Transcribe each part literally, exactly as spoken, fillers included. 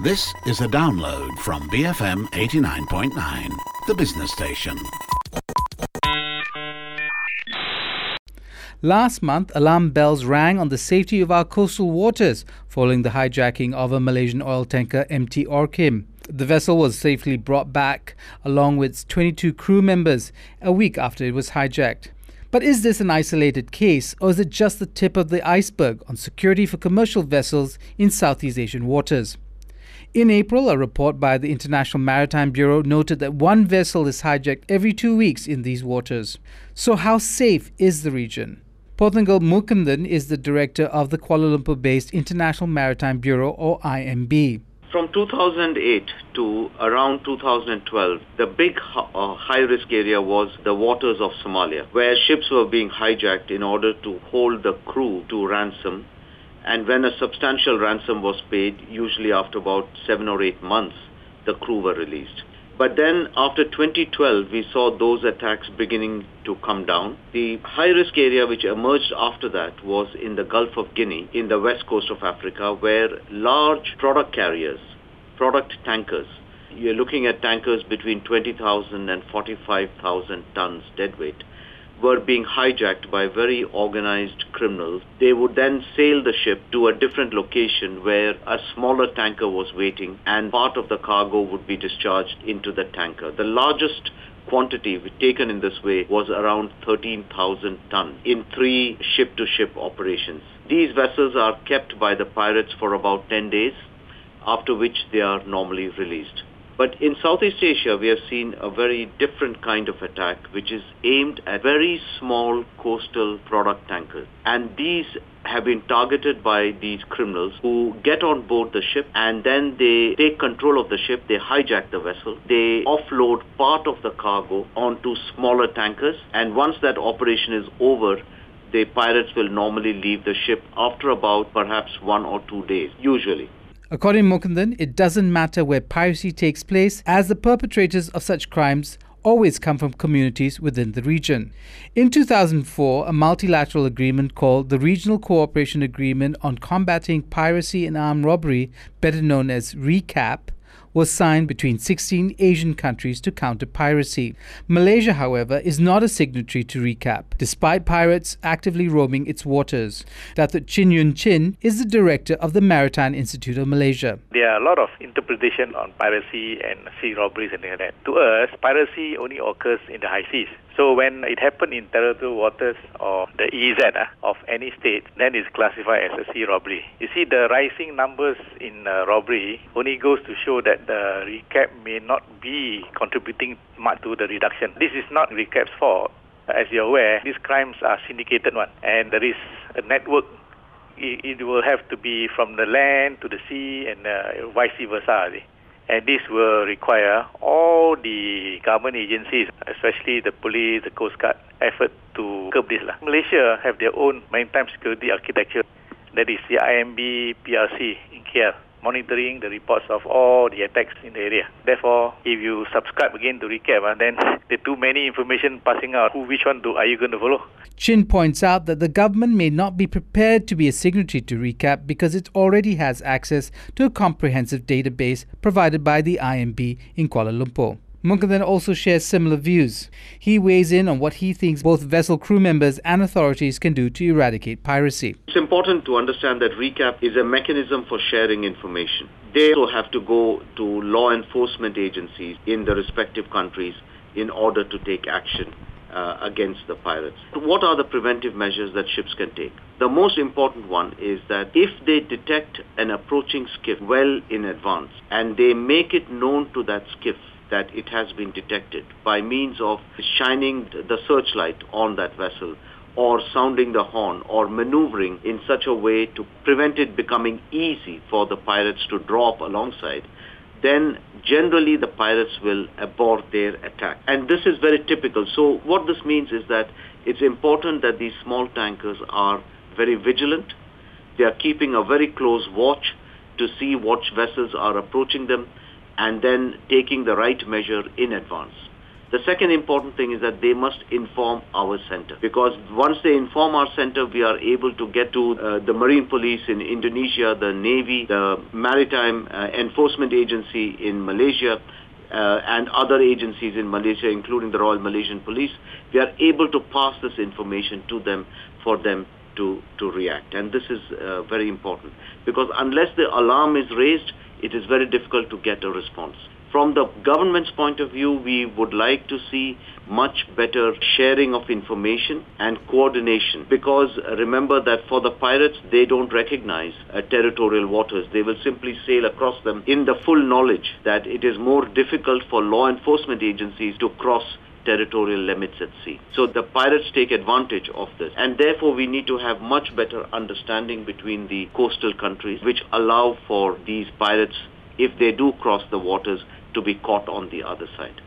This is a download from B F M eighty-nine point nine, the business station. Last month, alarm bells rang on the safety of our coastal waters following the hijacking of a Malaysian oil tanker M T Orkim. The vessel was safely brought back along with twenty-two crew members a week after it was hijacked. But is this an isolated case, or is it just the tip of the iceberg on security for commercial vessels in Southeast Asian waters? In April, a report by the International Maritime Bureau noted that one vessel is hijacked every two weeks in these waters. So how safe is the region? Pothengal Mukundan is the director of the Kuala Lumpur-based International Maritime Bureau, or I M B. From two thousand eight to around two thousand twelve, the big uh, high-risk area was the waters of Somalia, where ships were being hijacked in order to hold the crew to ransom. And when a substantial ransom was paid, usually after about seven or eight months, the crew were released. But then after twenty twelve, we saw those attacks beginning to come down. The high-risk area which emerged after that was in the Gulf of Guinea, in the west coast of Africa, where large product carriers, product tankers, you're looking at tankers between twenty thousand and forty-five thousand tons deadweight, were being hijacked by very organized criminals. They would then sail the ship to a different location where a smaller tanker was waiting, and part of the cargo would be discharged into the tanker. The largest quantity taken in this way was around thirteen thousand tons in three ship-to-ship operations. These vessels are kept by the pirates for about ten days, after which they are normally released. But in Southeast Asia, we have seen a very different kind of attack, which is aimed at very small coastal product tankers. And these have been targeted by these criminals who get on board the ship, and then they take control of the ship, they hijack the vessel, they offload part of the cargo onto smaller tankers, and once that operation is over, the pirates will normally leave the ship after about perhaps one or two days, usually. According to Mukundan, it doesn't matter where piracy takes place, as the perpetrators of such crimes always come from communities within the region. In two thousand four, a multilateral agreement called the Regional Cooperation Agreement on Combating Piracy and Armed Robbery, better known as RECAP, was signed between sixteen Asian countries to counter piracy. Malaysia, however, is not a signatory to RECAP, despite pirates actively roaming its waters. Datuk Chin Yun Chin is the director of the Maritime Institute of Malaysia. There are a lot of interpretation on piracy and sea robberies and things like that. To us, piracy only occurs in the high seas. So when it happened in territorial waters or the E E Z uh, of any state, then it's classified as a sea robbery. You see, the rising numbers in uh, robbery only goes to show that the RECAP may not be contributing much to the reduction. This is not RECAP's fault. As you're aware, these crimes are syndicated one, and there is a network. It, it will have to be from the land to the sea and uh, vice versa. And this will require all the government agencies, especially the police, the Coast Guard, effort to curb this. Malaysia have their own maritime security architecture. That is the I M B P R C in K L, monitoring the reports of all the attacks in the area. Therefore, if you subscribe again to RECAP, uh, then there are too many information passing out. Who, which one do are you going to follow? Chin points out that the government may not be prepared to be a signatory to RECAP because it already has access to a comprehensive database provided by the I M B in Kuala Lumpur. Mukundan also shares similar views. He weighs in on what he thinks both vessel crew members and authorities can do to eradicate piracy. It's important to understand that RECAP is a mechanism for sharing information. They also have to go to law enforcement agencies in the respective countries in order to take action uh, against the pirates. What are the preventive measures that ships can take? The most important one is that if they detect an approaching skiff well in advance and they make it known to that skiff that it has been detected by means of shining the searchlight on that vessel or sounding the horn or maneuvering in such a way to prevent it becoming easy for the pirates to draw up alongside, then generally the pirates will abort their attack. And this is very typical. So what this means is that it's important that these small tankers are very vigilant. They are keeping a very close watch to see what vessels are approaching them, and then taking the right measure in advance. The second important thing is that they must inform our center, because once they inform our center, we are able to get to uh, the Marine Police in Indonesia, the Navy, the Maritime uh, Enforcement Agency in Malaysia, uh, and other agencies in Malaysia, including the Royal Malaysian Police. We are able to pass this information to them for them to, to react. And this is uh, very important, because unless the alarm is raised, it is very difficult to get a response. From the government's point of view, we would like to see much better sharing of information and coordination, because uh, remember that for the pirates, they don't recognize uh, territorial waters. They will simply sail across them in the full knowledge that it is more difficult for law enforcement agencies to cross territorial limits at sea. So the pirates take advantage of this, and therefore we need to have much better understanding between the coastal countries, which allow for these pirates, if they do cross the waters, to be caught on the other side.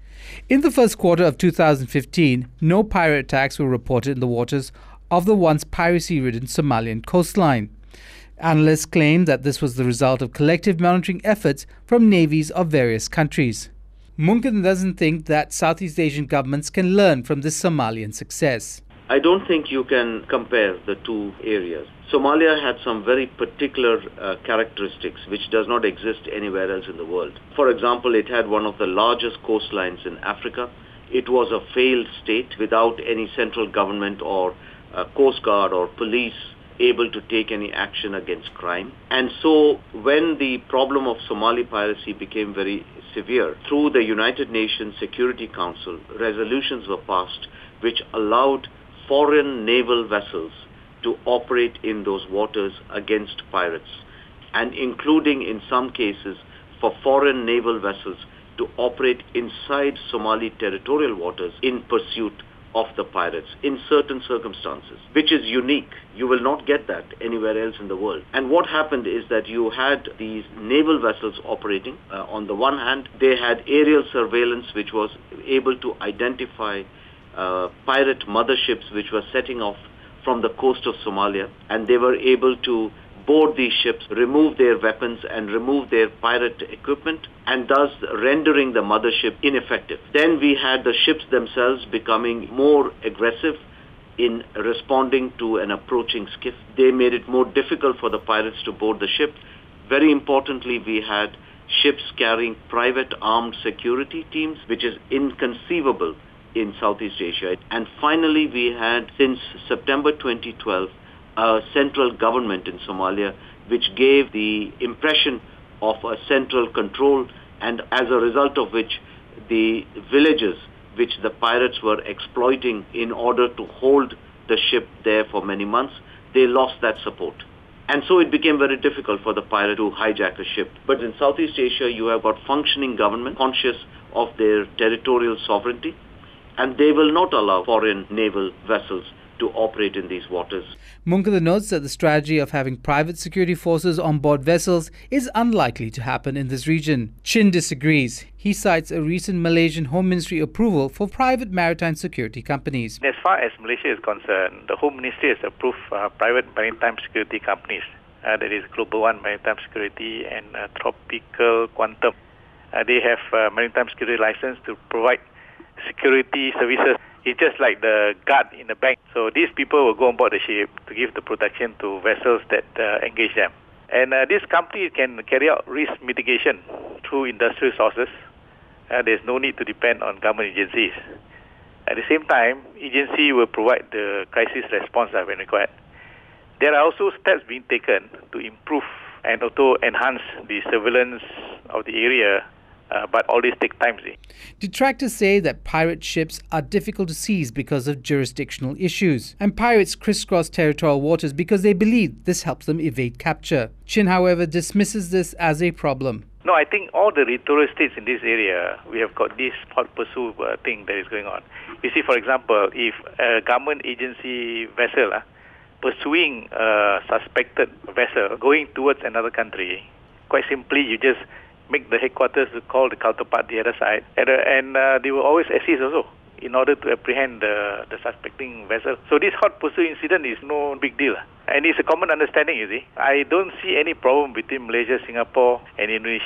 In the first quarter of two thousand fifteen, no pirate attacks were reported in the waters of the once piracy-ridden Somalian coastline. Analysts claim that this was the result of collective monitoring efforts from navies of various countries. Munkin doesn't think that Southeast Asian governments can learn from this Somalian success. I don't think you can compare the two areas. Somalia had some very particular uh, characteristics which does not exist anywhere else in the world. For example, it had one of the largest coastlines in Africa. It was a failed state without any central government or uh, coast guard or police able to take any action against crime. And so when the problem of Somali piracy became very severe, through the United Nations Security Council, resolutions were passed which allowed foreign naval vessels to operate in those waters against pirates, and including in some cases for foreign naval vessels to operate inside Somali territorial waters in pursuit of the pirates in certain circumstances, which is unique. You will not get that anywhere else in the world. And what happened is that you had these naval vessels operating. Uh, on the one hand, they had aerial surveillance which was able to identify uh, pirate motherships which were setting off from the coast of Somalia, and they were able to board these ships, remove their weapons and remove their pirate equipment, and thus rendering the mothership ineffective. Then we had the ships themselves becoming more aggressive in responding to an approaching skiff. They made it more difficult for the pirates to board the ship. Very importantly, we had ships carrying private armed security teams, which is inconceivable in Southeast Asia. And finally, we had, since September twenty twelve, a central government in Somalia which gave the impression of a central control, and as a result of which the villages which the pirates were exploiting in order to hold the ship there for many months, they lost that support. And so it became very difficult for the pirate to hijack a ship. But in Southeast Asia, you have got functioning government conscious of their territorial sovereignty, and they will not allow foreign naval vessels to operate in these waters. Munkada notes that the strategy of having private security forces on board vessels is unlikely to happen in this region. Chin disagrees. He cites a recent Malaysian Home Ministry approval for private maritime security companies. As far as Malaysia is concerned, the Home Ministry has approved uh, private maritime security companies. Uh, that is Global One Maritime Security and uh, Tropical Quantum. Uh, they have uh, maritime security license to provide security services. It's just like the guard in the bank. So these people will go on board the ship to give the protection to vessels that uh, engage them. And uh, this company can carry out risk mitigation through industrial sources. Uh, there's no need to depend on government agencies. At the same time, agency will provide the crisis response when required. There are also steps being taken to improve and also enhance the surveillance of the area. Uh, but all this take time. See. Detractors say that pirate ships are difficult to seize because of jurisdictional issues, and pirates crisscross territorial waters because they believe this helps them evade capture. Chin, however, dismisses this as a problem. No, I think all the littoral states in this area, we have got this hot pursuit uh, thing that is going on. You see, for example, if a government agency vessel uh, pursuing a suspected vessel going towards another country, quite simply, you just make the headquarters to call the counterpart the other side, and, uh, and uh, they will always assist also in order to apprehend the, the suspecting vessel. So this hot pursuit incident is no big deal. And it's a common understanding, you see. I don't see any problem between Malaysia, Singapore and Indonesia.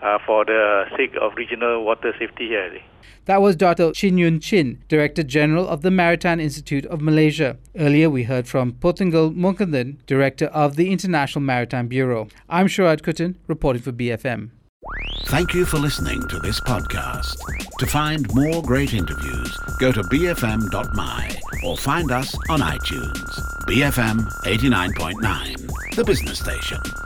uh, for the sake of regional water safety here. That was Doctor Chin Yun Chin, Director General of the Maritime Institute of Malaysia. Earlier, we heard from Pothingal Mukundan, Director of the International Maritime Bureau. I'm Sharad Kutan, reporting for B F M. Thank you for listening to this podcast. To find more great interviews, go to b f m dot m y or find us on iTunes. B F M eighty-nine point nine, the business station.